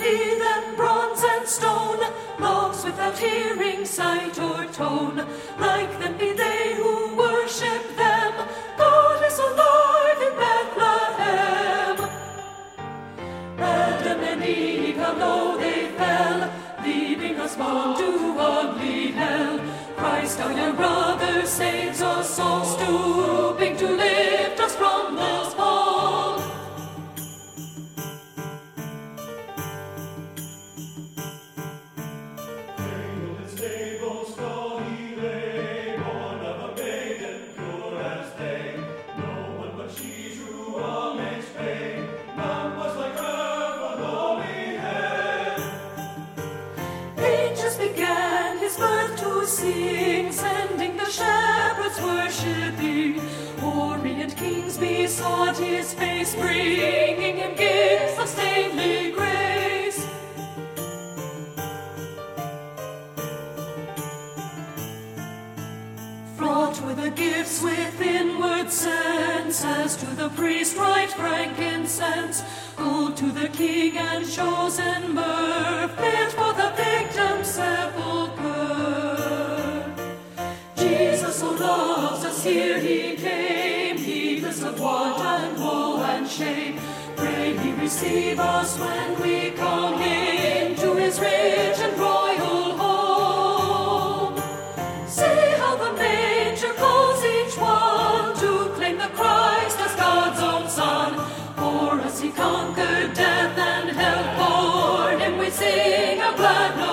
heathen, bronze and stone, lost without hearing, sight, or tone. Like them be they who worship them. God is alive in Bethlehem. Adam and Eve, how low they fell, leaving us bound to ugly hell. Christ, our young brother, saves us all, stooping to lift us from this fall. Cradled in stable stall he lay, born of a maiden pure as day. No one but she drew homage paid, none was like her for lowly head. Angels began his birth to sing, sending the shepherds worshiping. Orient kings besought his face, bringing him gifts of stately grace. Fraught were the gifts with inward sense, as to the priest right frankincense, gold to the king and chosen myrrh, fit for the victim's sepulchre. Jesus who loves us, here he came, heedless of want and woe and shame. Pray he receive us when we come into his rich and royal home. See how the manger calls each one to claim the Christ as God's own Son. For us he conquered death and hell, for him we sing a glad note.